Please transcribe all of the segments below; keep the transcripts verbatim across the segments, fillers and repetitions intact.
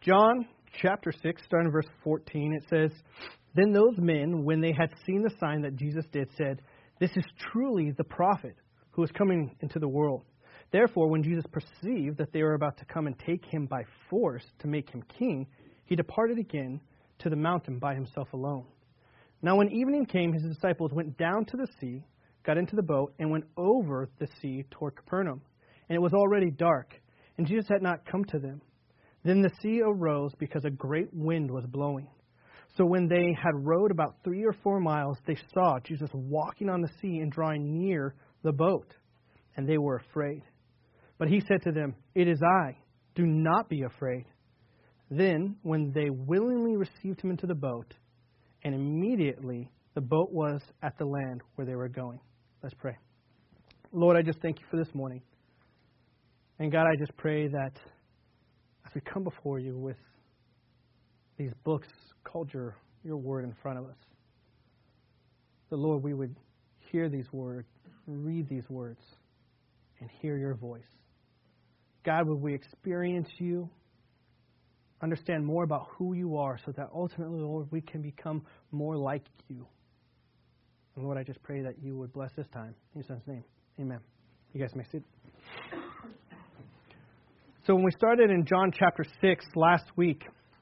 John chapter six, starting in verse fourteen, it says, "Then those men, when they had seen the sign that Jesus did, said, 'This is truly the prophet who is coming into the world.' Therefore, when Jesus perceived that they were about to come and take him by force to make him king, he departed again to the mountain by himself alone. Now when evening came, his disciples went down to the sea, got into the boat, and went over the sea toward Capernaum. And it was already dark, and Jesus had not come to them. Then the sea arose because a great wind was blowing. So when they had rowed about three or four miles, they saw Jesus walking on the sea and drawing near the boat, and they were afraid. But he said to them, 'It is I. Do not be afraid.' Then, when they willingly received him into the boat, and immediately the boat was at the land where they were going." Let's pray. Lord, I just thank you for this morning. And God, I just pray that as we come before you with these books called your, your word in front of us, that, Lord, we would hear these words, read these words, and hear your voice. God, would we experience you, understand more about who you are, so that ultimately, Lord, we can become more like you. And Lord, I just pray that you would bless this time. In your Son's name, amen. You guys may sit. So when we started in John chapter six last week,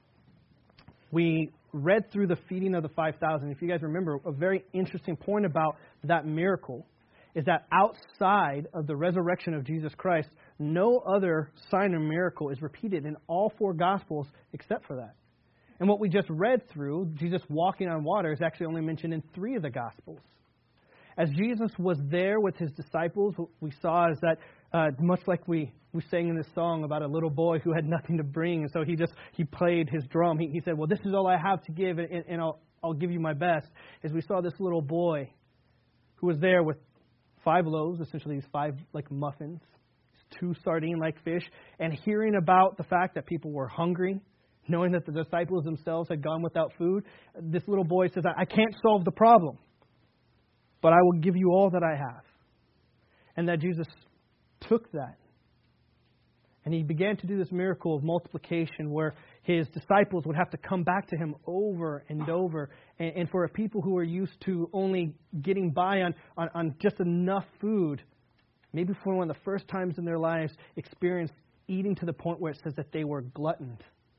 we read through the feeding of the five thousand. If you guys remember, a very interesting point about that miracle is that outside of the resurrection of Jesus Christ, no other sign or miracle is repeated in all four Gospels except for that. And what we just read through, Jesus walking on water, is actually only mentioned in three of the Gospels. As Jesus was there with his disciples, what we saw is that uh, much like we, we sang in this song about a little boy who had nothing to bring, and so he just he played his drum. He, he said, "Well, this is all I have to give, and, and I'll, I'll give you my best." As we saw this little boy who was there with five loaves, essentially these five like muffins, two sardine-like fish, and hearing about the fact that people were hungry, knowing that the disciples themselves had gone without food, this little boy says, I can't solve the problem, but I will give you all that I have. And that Jesus took that, and he began to do this miracle of multiplication where his disciples would have to come back to him over and over. And, and for people who are used to only getting by on, on, on just enough food, maybe for one of the first times in their lives, experienced eating to the point where it says that they were gluttoned.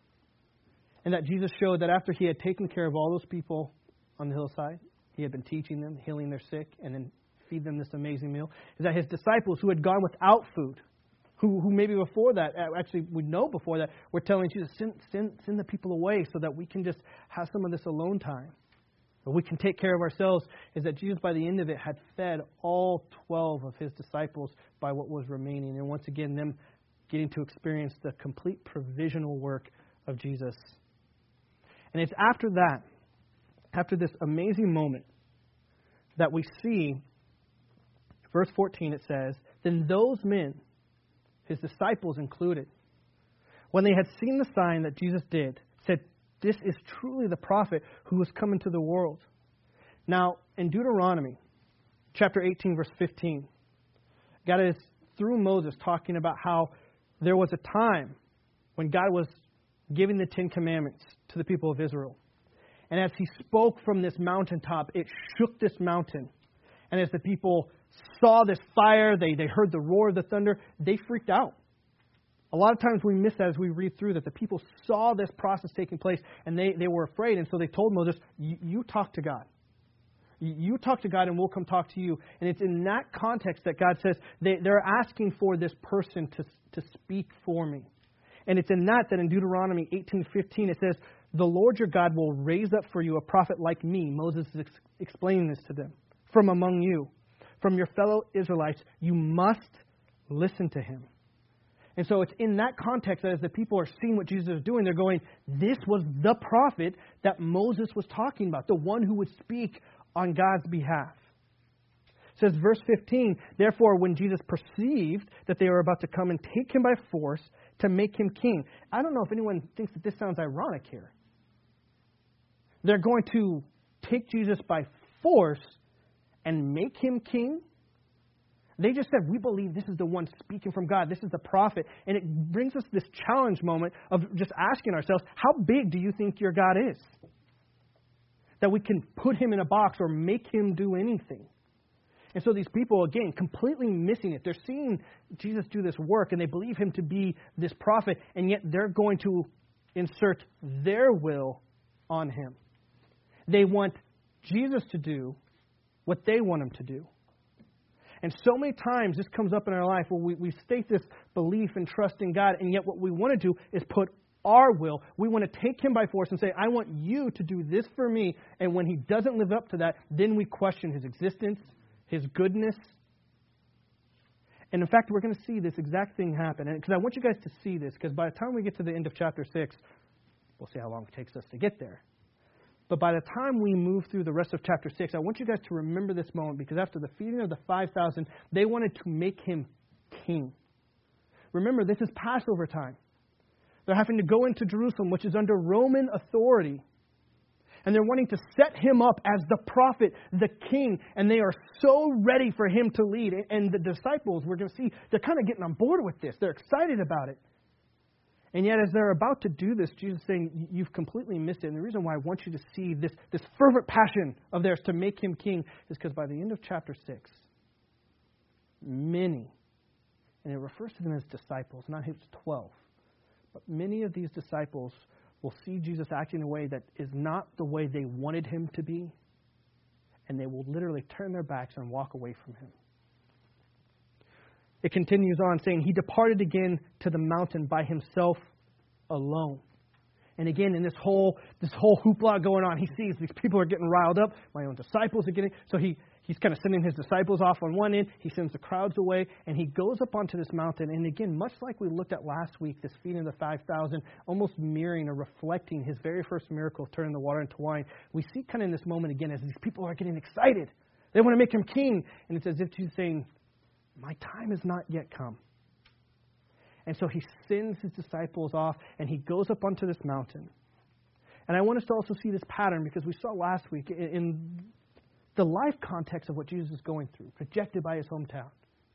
And that Jesus showed that after he had taken care of all those people on the hillside, he had been teaching them, healing their sick, and then feed them this amazing meal, is that his disciples who had gone without food, who, who maybe before that, actually we know before that, were telling Jesus, send, send, send the people away so that we can just have some of this alone time, or we can take care of ourselves, is that Jesus by the end of it had fed all twelve of his disciples by what was remaining. And once again, them getting to experience the complete provisional work of Jesus. And it's after that, after this amazing moment, that we see, verse fourteen, it says, "Then those men," his disciples included, "when they had seen the sign that Jesus did, said, 'This is truly the prophet who has come into the world.'" Now, in Deuteronomy chapter eighteen, verse fifteen, God is, through Moses, talking about how there was a time when God was giving the Ten Commandments to the people of Israel. And as he spoke from this mountaintop, it shook this mountain. And as the people saw this fire, they, they heard the roar of the thunder, they freaked out. A lot of times we miss that as we read through that the people saw this process taking place and they, they were afraid. And so they told Moses, you talk to God. You talk to God and we'll come talk to you. And it's in that context that God says they, they're asking for this person to, to speak for me. And it's in that that in Deuteronomy eighteen fifteen it says, "The Lord your God will raise up for you a prophet like me." Moses is ex- explaining this to them. "From among you, from your fellow Israelites, you must listen to him." And so it's in that context that as the people are seeing what Jesus is doing, they're going, this was the prophet that Moses was talking about, the one who would speak on God's behalf. It says, verse fifteen, "Therefore, when Jesus perceived that they were about to come and take him by force to make him king." I don't know if anyone thinks that this sounds ironic here. They're going to take Jesus by force and make him king? They just said, we believe this is the one speaking from God. This is the prophet. And it brings us this challenge moment of just asking ourselves, how big do you think your God is? That we can put him in a box or make him do anything. And so these people, again, completely missing it. They're seeing Jesus do this work, and they believe him to be this prophet, and yet they're going to insert their will on him. They want Jesus to do what they want him to do. And so many times this comes up in our life where we, we state this belief and trust in God, and yet what we want to do is put our will. We want to take him by force and say, I want you to do this for me. And when he doesn't live up to that, then we question his existence, his goodness. And in fact, we're going to see this exact thing happen. And because I want you guys to see this, because by the time we get to the end of chapter six, we'll see how long it takes us to get there. But by the time we move through the rest of chapter six, I want you guys to remember this moment, because after the feeding of the five thousand, they wanted to make him king. Remember, this is Passover time. They're having to go into Jerusalem, which is under Roman authority. And they're wanting to set him up as the prophet, the king. And they are so ready for him to lead. And the disciples, we're going to see, they're kind of getting on board with this. They're excited about it. And yet as they're about to do this, Jesus is saying, you've completely missed it. And the reason why I want you to see this, this fervent passion of theirs to make him king is because by the end of chapter six, many, and it refers to them as disciples, not his twelve, but many of these disciples will see Jesus acting in a way that is not the way they wanted him to be, and they will literally turn their backs and walk away from him. It continues on saying, he departed again to the mountain by himself alone. And again, in this whole this whole hoopla going on, he sees these people are getting riled up. My own disciples are getting... So he, he's kind of sending his disciples off on one end. He sends the crowds away. And he goes up onto this mountain. And again, much like we looked at last week, this feeding of the five thousand, almost mirroring or reflecting his very first miracle of turning the water into wine. We see kind of in this moment again as these people are getting excited. They want to make him king. And it's as if he's saying, my time has not yet come. And so he sends his disciples off, and he goes up onto this mountain. And I want us to also see this pattern, because we saw last week in the life context of what Jesus is going through, projected by his hometown.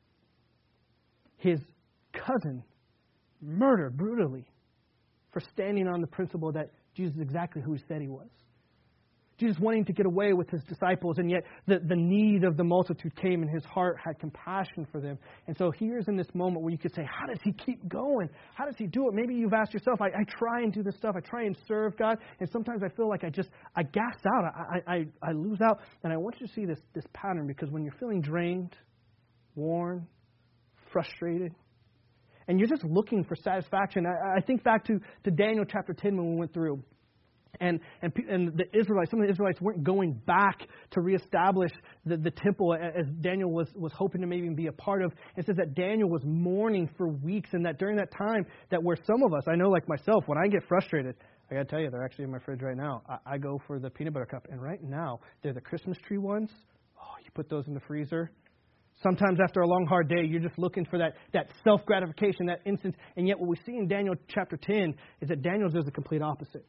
His cousin murdered brutally for standing on the principle that Jesus is exactly who he said he was. Jesus wanting to get away with his disciples, and yet the, the need of the multitude came, and his heart had compassion for them. And so here's in this moment where you could say, how does he keep going? How does he do it? Maybe you've asked yourself, I, I try and do this stuff. I try and serve God, and sometimes I feel like I just, I gas out. I, I, I lose out. And I want you to see this, this pattern, because when you're feeling drained, worn, frustrated, and you're just looking for satisfaction, I, I think back to, to Daniel chapter ten when we went through. And, and and the Israelites, some of the Israelites weren't going back to reestablish the, the temple as Daniel was, was hoping to maybe be a part of. It says that Daniel was mourning for weeks, and that during that time, that where some of us, I know like myself, when I get frustrated, I got to tell you, they're actually in my fridge right now. I, I go for the peanut butter cup, and right now, they're the Christmas tree ones. Oh, you put those in the freezer. Sometimes after a long, hard day, you're just looking for that, that self-gratification, that instant. And yet what we see in Daniel chapter ten is that Daniel does the complete opposite.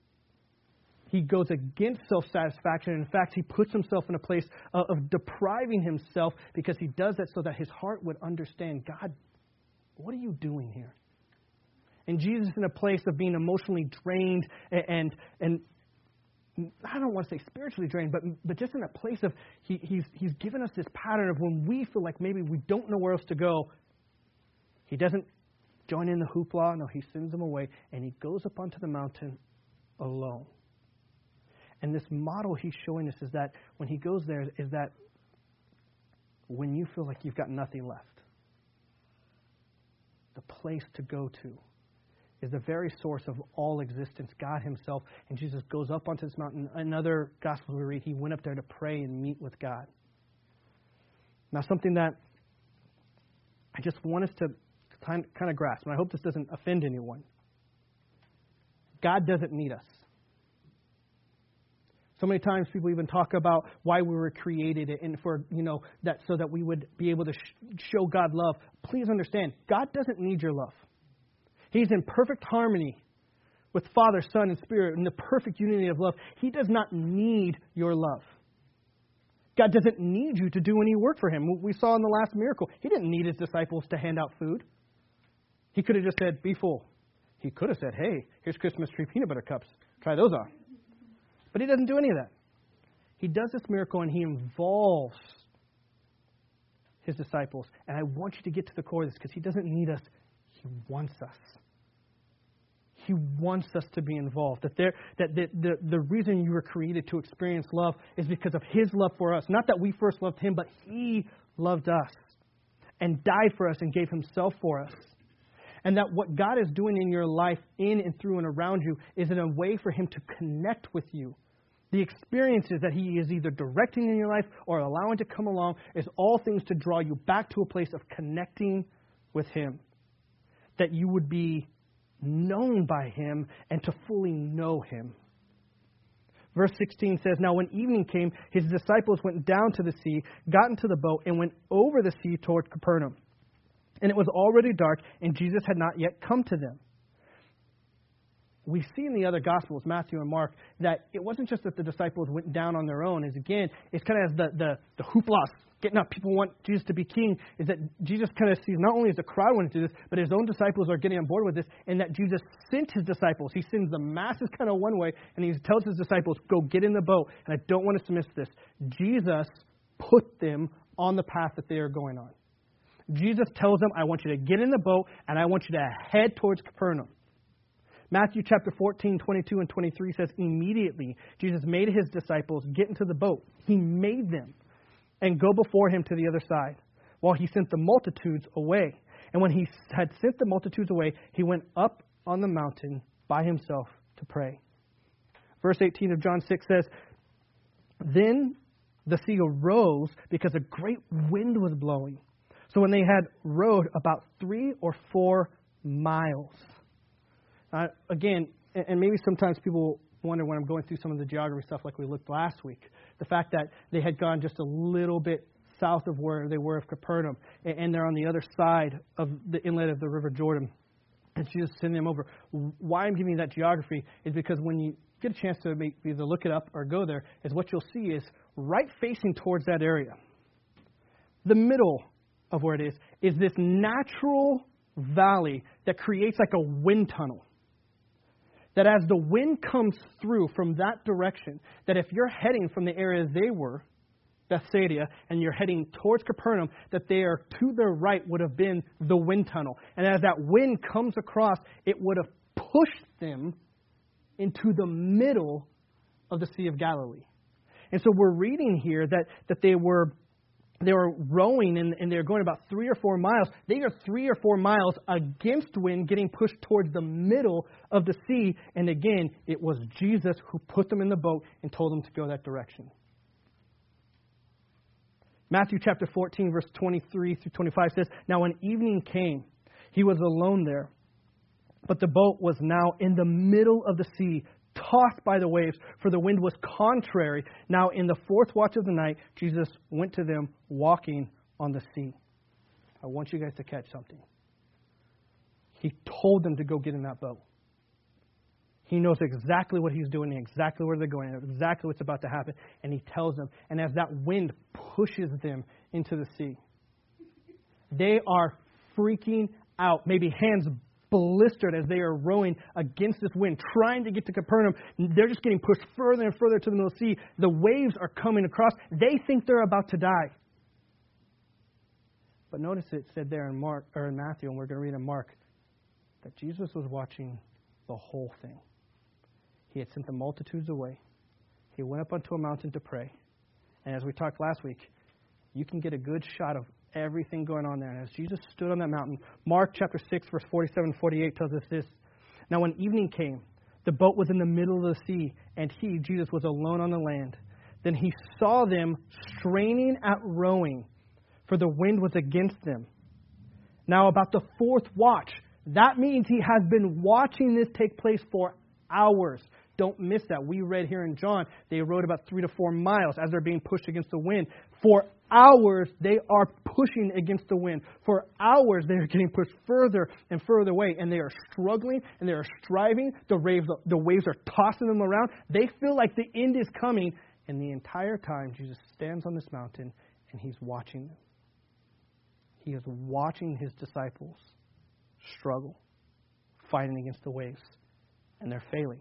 He goes against self-satisfaction. In fact, he puts himself in a place of, of depriving himself, because he does that so that his heart would understand, God, what are you doing here? And Jesus is in a place of being emotionally drained and, and, and I don't want to say spiritually drained, but but just in a place of, he, he's, he's given us this pattern of when we feel like maybe we don't know where else to go, he doesn't join in the hoopla. No, he sends them away, and he goes up onto the mountain alone. And this model he's showing us is that when he goes there, is that when you feel like you've got nothing left, the place to go to is the very source of all existence, God himself. And Jesus goes up onto this mountain. Another gospel we read, he went up there to pray and meet with God. Now, something that I just want us to kind of grasp, and I hope this doesn't offend anyone. God doesn't need us. So many times people even talk about why we were created, and for, you know, that so that we would be able to sh- show God love. Please understand, God doesn't need your love. He's in perfect harmony with Father, Son, and Spirit in the perfect unity of love. He does not need your love. God doesn't need you to do any work for him. We saw in the last miracle, he didn't need his disciples to hand out food. He could have just said, be full. He could have said, hey, here's Christmas tree peanut butter cups. Try those on. But he doesn't do any of that. He does this miracle and he involves his disciples. And I want you to get to the core of this because he doesn't need us. He wants us. He wants us to be involved. That, there, that the, the, the reason you were created to experience love is because of his love for us. Not that we first loved him, but he loved us and died for us and gave himself for us. And that what God is doing in your life, in and through and around you, is in a way for him to connect with you. The experiences that he is either directing in your life or allowing to come along is all things to draw you back to a place of connecting with him. That you would be known by him and to fully know him. Verse sixteen says, now when evening came, his disciples went down to the sea, got into the boat, and went over the sea toward Capernaum. And it was already dark, and Jesus had not yet come to them. We see in the other Gospels, Matthew and Mark, that it wasn't just that the disciples went down on their own. Is again, it's kind of as the, the, the hoopla, getting up. People want Jesus to be king. Is that Jesus kind of sees not only as the crowd wanting to do this, but his own disciples are getting on board with this, and that Jesus sent his disciples. He sends the masses kind of one way, and he tells his disciples, go get in the boat. And I don't want us to miss this. Jesus put them on the path that they are going on. Jesus tells them, I want you to get in the boat, and I want you to head towards Capernaum. Matthew chapter fourteen, twenty-two and twenty-three says, immediately Jesus made his disciples get into the boat. He made them and go before him to the other side, while he sent the multitudes away. And when he had sent the multitudes away, he went up on the mountain by himself to pray. Verse eighteen of John six says, then the sea arose because a great wind was blowing. So when they had rowed about three or four miles. Uh, again, and maybe sometimes people wonder when I'm going through some of the geography stuff like we looked last week, the fact that they had gone just a little bit south of where they were of Capernaum, and they're on the other side of the inlet of the River Jordan, and Jesus sending them over. Why I'm giving you that geography is because when you get a chance to either look it up or go there, is what you'll see is right facing towards that area, the middle of where it is, is this natural valley that creates like a wind tunnel. That as the wind comes through from that direction, that if you're heading from the area they were, Bethsaida, and you're heading towards Capernaum, that they are to their right would have been the wind tunnel. And as that wind comes across, it would have pushed them into the middle of the Sea of Galilee. And so we're reading here that, that they were They were rowing and, and they were going about three or four miles. They are three or four miles against wind, getting pushed towards the middle of the sea. And again, it was Jesus who put them in the boat and told them to go that direction. Matthew chapter fourteen, verse twenty-three through twenty-five says, now when evening came, he was alone there. But the boat was now in the middle of the sea, tossed by the waves, for the wind was contrary. Now in the fourth watch of the night, Jesus went to them walking on the sea. I want you guys to catch something. He told them to go get in that boat. He knows exactly what he's doing, exactly where they're going, exactly what's about to happen, and he tells them. And as that wind pushes them into the sea, they are freaking out, maybe hands blistered as they are rowing against this wind, trying to get to Capernaum. They're just getting pushed further and further to the middle of the sea. The waves are coming across. They think they're about to die. But notice it said there in Mark or in Matthew, and we're going to read in Mark, that Jesus was watching the whole thing. He had sent the multitudes away. He went up onto a mountain to pray. And as we talked last week, you can get a good shot of everything going on there. And as Jesus stood on that mountain, Mark chapter six, verse forty-seven and forty-eight tells us this. Now when evening came, the boat was in the middle of the sea, and he, Jesus, was alone on the land. Then he saw them straining at rowing, for the wind was against them. Now about the fourth watch, that means he has been watching this take place for hours. Don't miss that. We read here in John, they rowed about three to four miles as they're being pushed against the wind. For hours, they are pushing against the wind. For hours, they are getting pushed further and further away. And they are struggling and they are striving. The waves, the waves are tossing them around. They feel like the end is coming. And the entire time, Jesus stands on this mountain and he's watching them. He is watching his disciples struggle, fighting against the waves, and they're failing.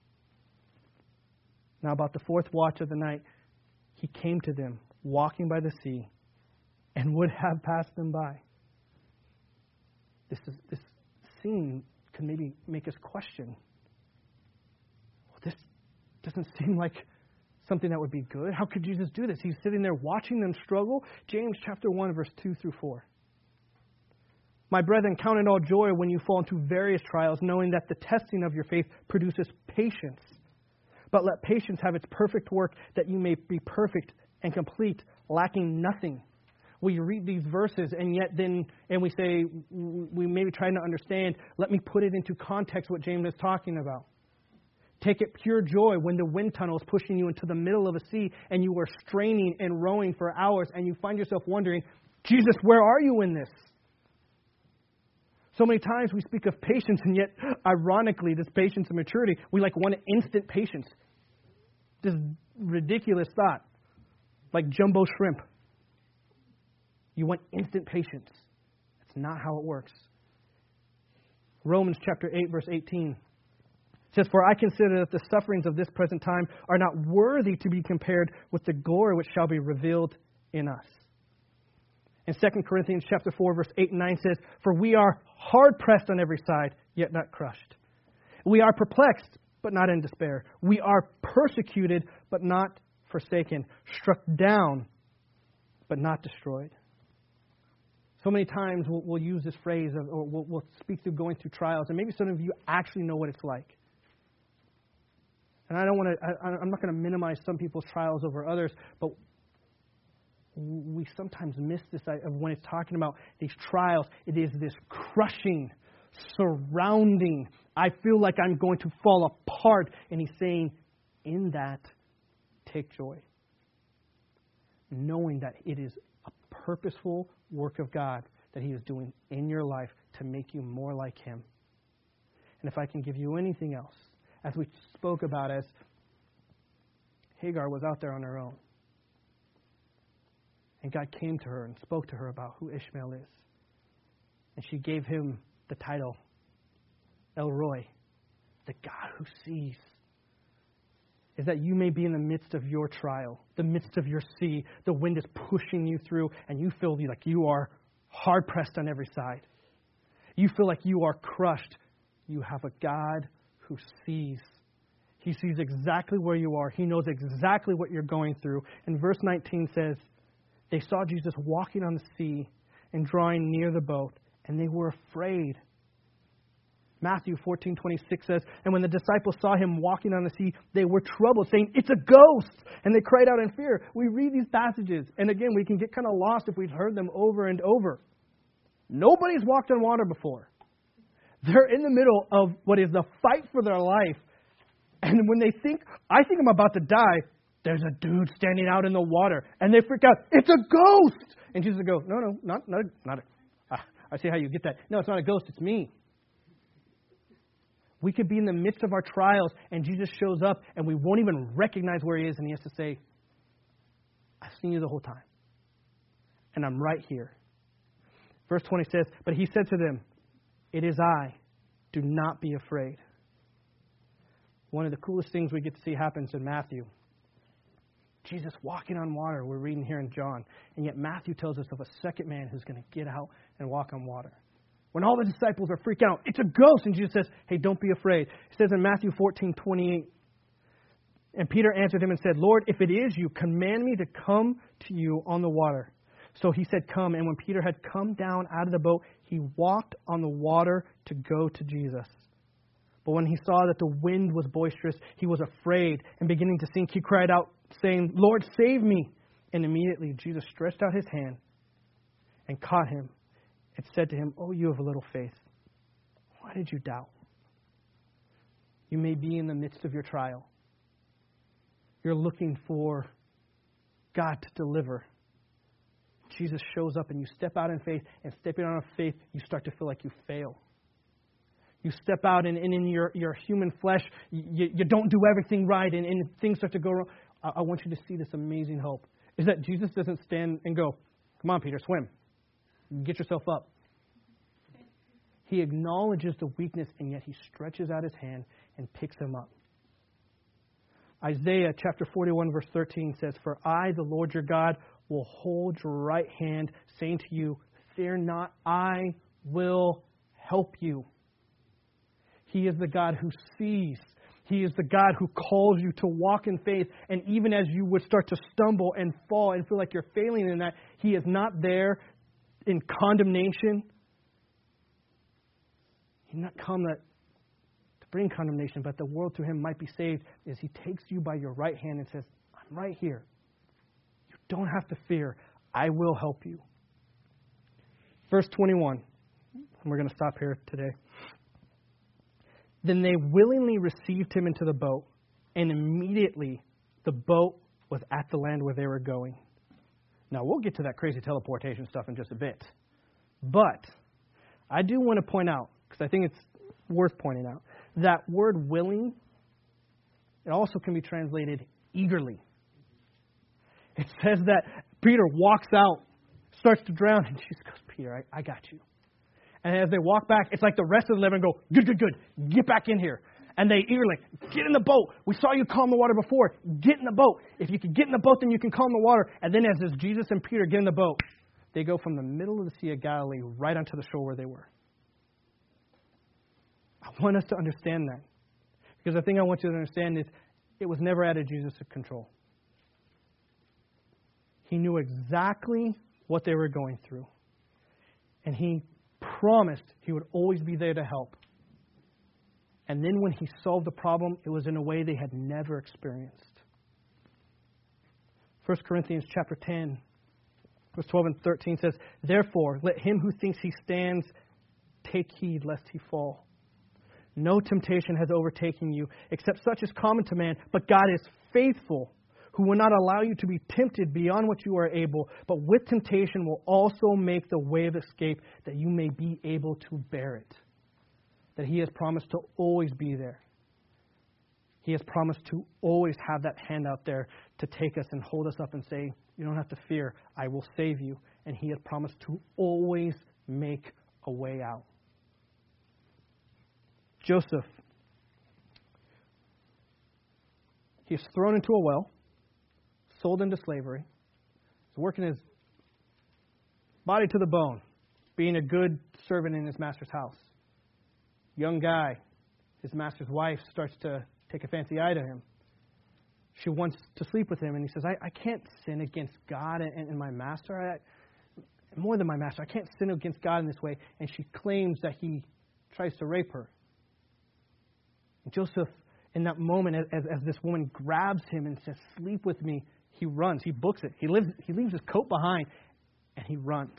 Now, about the fourth watch of the night, he came to them, walking by the sea, and would have passed them by. This is this scene can maybe make us question, well, this doesn't seem like something that would be good. How could Jesus do this? He's sitting there watching them struggle. James chapter one, verse two through four. My brethren, count it all joy when you fall into various trials, knowing that the testing of your faith produces patience. But let patience have its perfect work, that you may be perfect and complete, lacking nothing. We read these verses, and yet then, and we say, we may be trying to understand, let me put it into context what James is talking about. Take it pure joy when the wind tunnel is pushing you into the middle of a sea, and you are straining and rowing for hours, and you find yourself wondering, Jesus, where are you in this? So many times we speak of patience, and yet, ironically, this patience and maturity, we like want instant patience. This ridiculous thought, like jumbo shrimp. You want instant patience. That's not how it works. Romans chapter eight, verse eighteen says, For I consider that the sufferings of this present time are not worthy to be compared with the glory which shall be revealed in us. And Second Corinthians chapter four, verse eight and nine says, For we are hard pressed on every side, yet not crushed. We are perplexed, but not in despair. We are persecuted, but not forsaken. Struck down, but not destroyed. So many times we'll, we'll use this phrase, of, or we'll, we'll speak through going through trials, and maybe some of you actually know what it's like. And I don't want to, I, I'm not going to minimize some people's trials over others, but we sometimes miss this of when it's talking about these trials. It is this crushing, surrounding. I feel like I'm going to fall apart. And he's saying, in that, take joy. Knowing that it is a purposeful work of God that he is doing in your life to make you more like him. And if I can give you anything else, as we spoke about, as Hagar was out there on her own, and God came to her and spoke to her about who Ishmael is. And she gave him the title, El Roi, the God who sees. Is that you may be in the midst of your trial, the midst of your sea, the wind is pushing you through, and you feel like you are hard pressed on every side. You feel like you are crushed. You have a God who sees. He sees exactly where you are. He knows exactly what you're going through. And verse nineteen says, they saw Jesus walking on the sea and drawing near the boat, and they were afraid. Matthew fourteen twenty-six says, and when the disciples saw him walking on the sea, they were troubled, saying, it's a ghost! And they cried out in fear. We read these passages, and again, we can get kind of lost if we've heard them over and over. Nobody's walked on water before. They're in the middle of what is the fight for their life. And when they think, I think I'm about to die, there's a dude standing out in the water. And they freak out, it's a ghost! And Jesus will go, no, no, not, not, not a, ah, I see how you get that. No, it's not a ghost, it's me. We could be in the midst of our trials, and Jesus shows up, and we won't even recognize where he is, and he has to say, I've seen you the whole time, and I'm right here. Verse twenty says, but he said to them, it is I, do not be afraid. One of the coolest things we get to see happens in Matthew. Jesus walking on water, we're reading here in John, and yet Matthew tells us of a second man who's going to get out and walk on water. When all the disciples are freaking out, it's a ghost. And Jesus says, hey, don't be afraid. It says in Matthew fourteen twenty-eight, and Peter answered him and said, Lord, if it is you, command me to come to you on the water. So he said, come. And when Peter had come down out of the boat, he walked on the water to go to Jesus. But when he saw that the wind was boisterous, he was afraid, and beginning to sink, he cried out, saying, Lord, save me. And immediately Jesus stretched out his hand and caught him. It said to him, oh, you have a little faith. Why did you doubt? You may be in the midst of your trial. You're looking for God to deliver. Jesus shows up and you step out in faith, and stepping out in faith, you start to feel like you fail. You step out and, and in your, your human flesh, you, you don't do everything right, and, and things start to go wrong. I, I want you to see this amazing hope, is that Jesus doesn't stand and go, come on, Peter, swim. Get yourself up. He acknowledges the weakness, and yet he stretches out his hand and picks him up. Isaiah chapter forty-one, verse thirteen says, for I, the Lord your God, will hold your right hand, saying to you, fear not, I will help you. He is the God who sees. He is the God who calls you to walk in faith. And even as you would start to stumble and fall and feel like you're failing in that, He is not there in condemnation. He's not come that to bring condemnation, but the world through Him might be saved, as He takes you by your right hand and says, I'm right here. You don't have to fear. I will help you. Verse twenty-one, and we're going to stop here today. Then they willingly received him into the boat, and immediately the boat was at the land where they were going. Now, we'll get to that crazy teleportation stuff in just a bit. But I do want to point out, because I think it's worth pointing out, that word willing, it also can be translated eagerly. It says that Peter walks out, starts to drown, and Jesus goes, Peter, I, I got you. And as they walk back, it's like the rest of the eleven go, good, good, good, get back in here. And they eagerly, get in the boat. We saw you calm the water before. Get in the boat. If you can get in the boat, then you can calm the water. And then as Jesus and Peter get in the boat, they go from the middle of the Sea of Galilee right onto the shore where they were. I want us to understand that. Because the thing I want you to understand is it was never out of Jesus' control. He knew exactly what they were going through. And He promised He would always be there to help. And then when He solved the problem, it was in a way they had never experienced. First Corinthians chapter ten, verse twelve and thirteen says, therefore, let him who thinks he stands take heed lest he fall. No temptation has overtaken you, except such as common to man, but God is faithful, who will not allow you to be tempted beyond what you are able, but with temptation will also make the way of escape, that you may be able to bear it. That He has promised to always be there. He has promised to always have that hand out there to take us and hold us up and say, you don't have to fear, I will save you. And He has promised to always make a way out. Joseph, he is thrown into a well, sold into slavery. He's working his body to the bone, being a good servant in his master's house. Young guy, his master's wife starts to take a fancy eye to him. She wants to sleep with him, and he says, I, I can't sin against God and, and my master. I, more than my master, I can't sin against God in this way. And she claims that he tries to rape her. And Joseph, in that moment, as, as this woman grabs him and says, sleep with me, he runs. He books it. He lives. He leaves his coat behind, and he runs.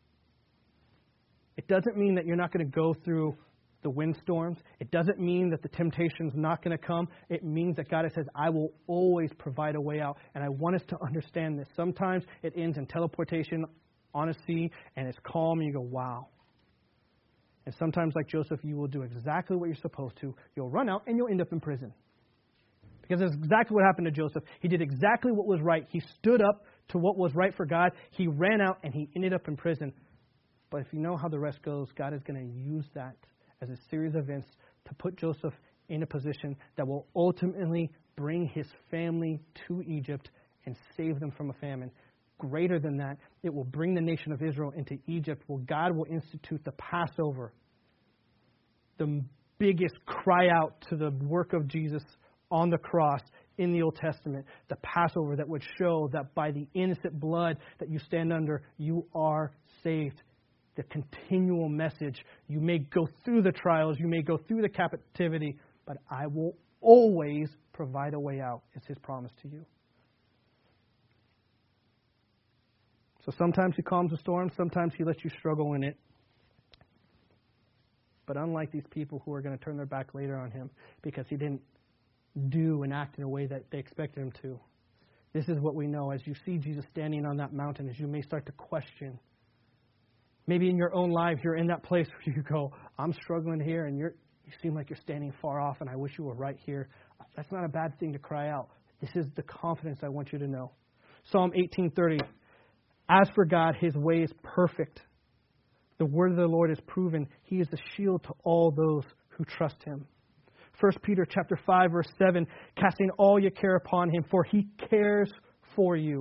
It doesn't mean that you're not going to go through the windstorms. It doesn't mean that the temptation's not going to come. It means that God says, I will always provide a way out. And I want us to understand this. Sometimes it ends in teleportation on a sea, and it's calm, and you go, wow. And sometimes, like Joseph, you will do exactly what you're supposed to. You'll run out, and you'll end up in prison. Because that's exactly what happened to Joseph. He did exactly what was right. He stood up to what was right for God. He ran out, and he ended up in prison. But if you know how the rest goes, God is going to use that as a series of events to put Joseph in a position that will ultimately bring his family to Egypt and save them from a famine. Greater than that, it will bring the nation of Israel into Egypt, where God will institute the Passover, the biggest cry out to the work of Jesus on the cross in the Old Testament, the Passover that would show that by the innocent blood that you stand under, you are saved. The continual message, you may go through the trials, you may go through the captivity, but I will always provide a way out, is His promise to you. So sometimes He calms the storm, sometimes He lets you struggle in it. But unlike these people who are going to turn their back later on Him because He didn't do and act in a way that they expected Him to, this is what we know. As you see Jesus standing on that mountain, as you may start to question, maybe in your own life, you're in that place where you go, I'm struggling here, and you're, you seem like you're standing far off, and I wish you were right here. That's not a bad thing to cry out. This is the confidence I want you to know. Psalm eighteen thirty. As for God, his way is perfect. The word of the Lord is proven. He is a shield to all those who trust him. First Peter chapter five, verse seven, casting all your care upon him, for he cares for you.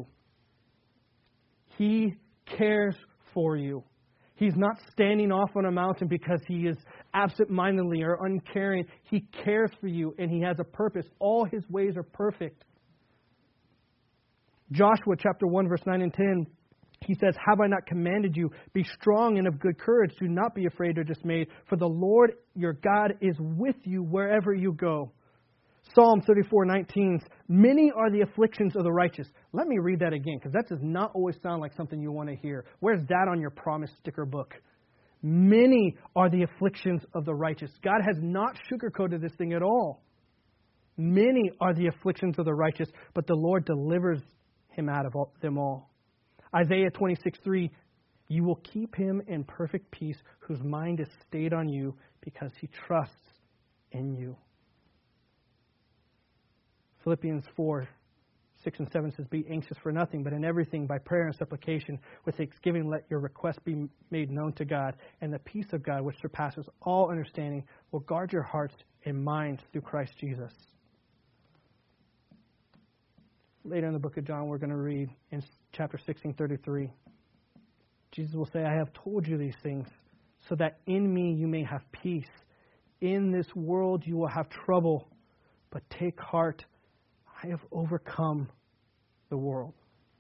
He cares for you. He's not standing off on a mountain because he is absent-mindedly or uncaring. He cares for you, and he has a purpose. All his ways are perfect. Joshua chapter one, verse nine and ten, he says, have I not commanded you, be strong and of good courage, do not be afraid or dismayed, for the Lord your God is with you wherever you go. Psalm thirty-four nineteen, many are the afflictions of the righteous. Let me read that again, because that does not always sound like something you want to hear. Where's that on your promise sticker book? Many are the afflictions of the righteous. God has not sugarcoated this thing at all. Many are the afflictions of the righteous, but the Lord delivers him out of all, them all. Isaiah twenty-six three, you will keep him in perfect peace, whose mind is stayed on you, because he trusts in you. Philippians four, six and seven says, be anxious for nothing, but in everything by prayer and supplication with thanksgiving let your requests be made known to God, and the peace of God, which surpasses all understanding, will guard your hearts and minds through Christ Jesus. Later in the book of John, we're going to read in chapter sixteen thirty-three. Jesus will say, I have told you these things so that in me you may have peace. In this world you will have trouble, but take heart. I have overcome the world.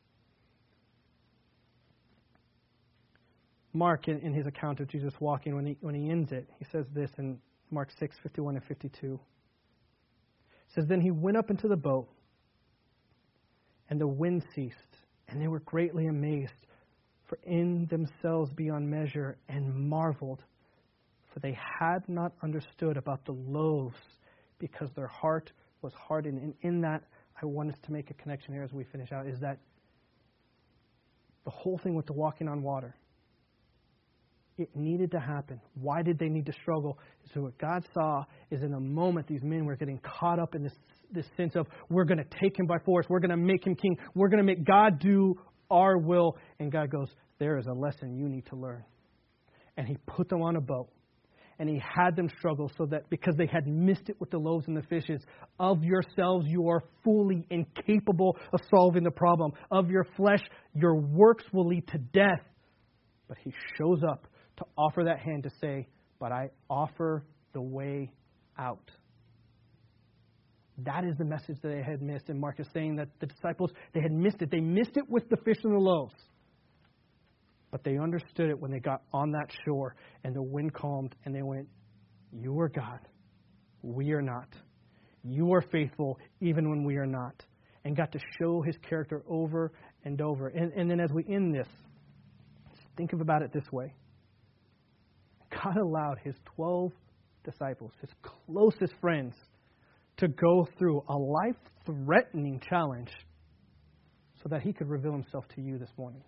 Mark, in, in his account of Jesus walking, when he, when he ends it, he says this in Mark six fifty-one and fifty-two. It says, then he went up into the boat, and the wind ceased, and they were greatly amazed, for in themselves beyond measure, and marveled, for they had not understood about the loaves, because their heart was hardened. And in that, I want us to make a connection here as we finish out, is that the whole thing with the walking on water, it needed to happen. Why did they need to struggle? So what God saw is in a moment these men were getting caught up in this, this sense of, we're going to take him by force. We're going to make him king. We're going to make God do our will. And God goes, there is a lesson you need to learn. And he put them on a boat. And he had them struggle so that because they had missed it with the loaves and the fishes, of yourselves you are fully incapable of solving the problem. Of your flesh, your works will lead to death. But he shows up to offer that hand to say, but I offer the way out. That is the message that they had missed. And Mark is saying that the disciples, they had missed it. They missed it with the fish and the loaves. But they understood it when they got on that shore and the wind calmed and they went, you are God. We are not. You are faithful even when we are not. And got to show his character over and over. And, and then as we end this, think about it this way. God allowed his twelve disciples, his closest friends, to go through a life-threatening challenge so that he could reveal himself to you this morning.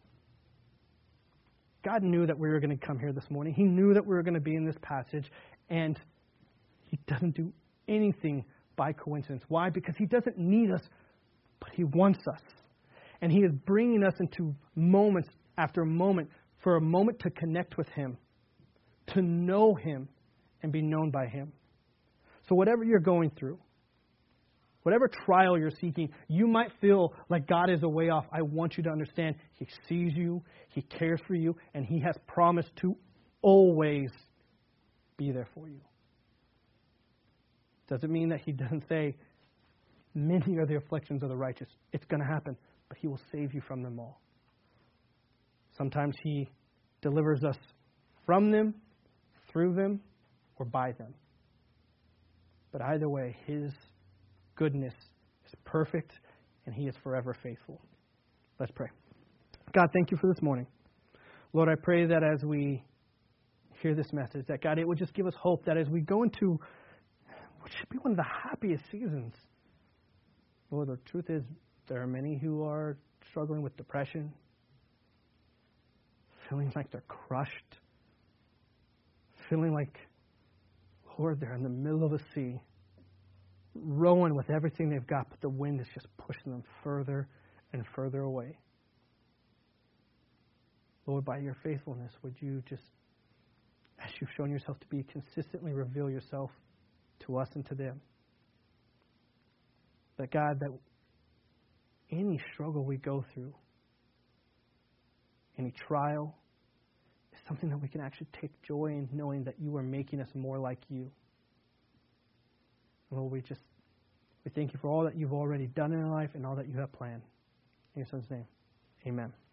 God knew that we were going to come here this morning. He knew that we were going to be in this passage, and he doesn't do anything by coincidence. Why? Because he doesn't need us, but he wants us. And he is bringing us into moments after moment for a moment to connect with him, to know him, and be known by him. So whatever you're going through, whatever trial you're seeking, you might feel like God is a way off. I want you to understand he sees you, he cares for you, and he has promised to always be there for you. Doesn't mean that he doesn't say, many are the afflictions of the righteous. It's going to happen, but he will save you from them all. Sometimes he delivers us from them, through them, or by them. But either way, his goodness is perfect, and he is forever faithful. Let's pray. God, thank you for this morning. Lord, I pray that as we hear this message, that God, it would just give us hope that as we go into what should be one of the happiest seasons, Lord, the truth is there are many who are struggling with depression, feeling like they're crushed, feeling like, Lord, they're in the middle of a sea. rowing with everything they've got, but the wind is just pushing them further and further away. Lord, by your faithfulness, would you just, as you've shown yourself to be, consistently reveal yourself to us and to them. That God, that any struggle we go through, any trial, is something that we can actually take joy in, knowing that you are making us more like you. Lord, we just, we thank you for all that you've already done in our life and all that you have planned. In your Son's name, amen.